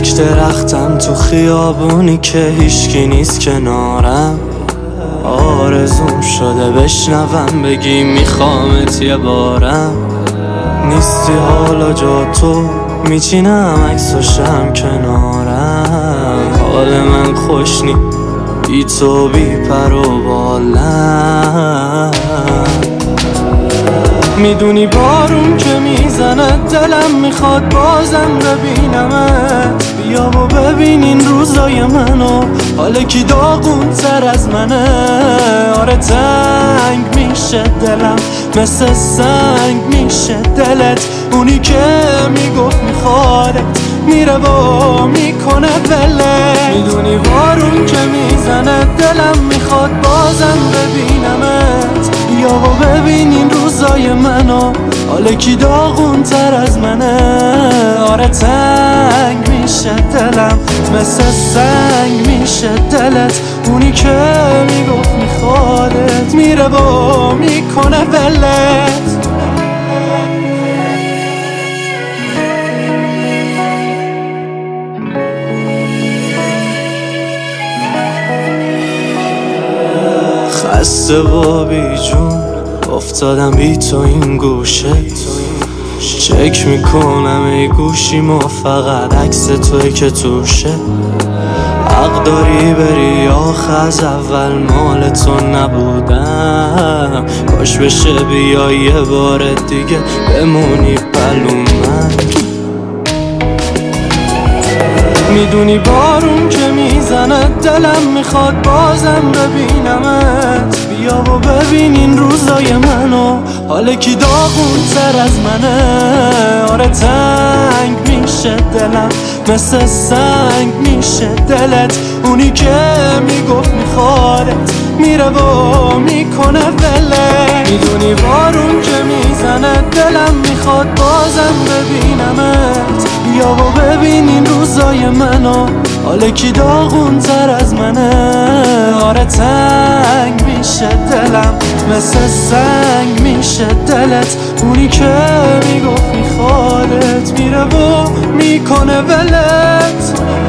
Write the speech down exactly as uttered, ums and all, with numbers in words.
تک درختم تو خیابونی که هیچکی نیست کنارم. آرزوم شده بشنوم بگی میخوامت یه بارم. نیستی حالا جا تو میچینم عکس و شم کنارم. حال من خوش نی بی تو بی پر و بالم. میدونی بارون که میزنه دلم میخواد بازم ببینمت. بیا و ببین این روزای منو، حالا کی داغون تر از منه. آره تنگ میشه دلم مثل سنگ میشه دلت. اونی که میگفت میخوادت میره و میکنه ولت. میدونی بارون که میزنه دلم میخواد بازم ببینمت. بیا و ببین این روزای منو، حالا کی داغون تر از منه. آره تنگ میشه دلم مثل سنگ میشه دلت. اونی که میگفت میخوادت میره و میکنه ولت. خسته و بی جون افتادم بی تو این گوشه. چک میکنم ای گوشیمو فقط عکس توی که توشه. حق داری بری آخه از اول مال تو نبودم. کاش بشه بیای یه بار دیگه بمونی پلو من. میدونی بارون که میزنه دلم میخواد بازم ببینمت. بیا و ببین این روزای منو، حالا کی داغون تر از منه. آره تنگ میشه دلم مثل سنگ میشه دلت. اونی که میگفت میخوادت میره و میکنه ولت. میدونی بارون که میزنه دلم میخواد بازم ببینمت. بیا و ببین این روزای منو، حالا کی داغون تر از منه. آره تنگ میشه دلم مثل سنگ میشه دلت. اونی که میگفت میخوادت میره و میکنه ولت.